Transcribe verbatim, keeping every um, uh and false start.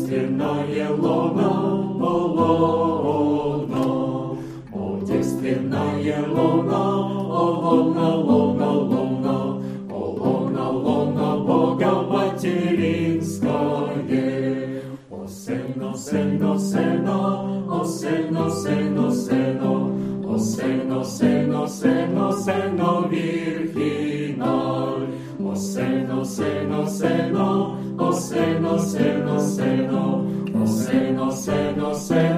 девственное лоно, о лоно, о девственное лоно, о лоно, лоно, лоно, о лоно, лоно Бога материнское. О сено, сено, сено, о сено, сено, сено, о сено, сено, сено, сено Virginal. O seno, seno, seno, o seno, seno, seno, o seno, seno, seno.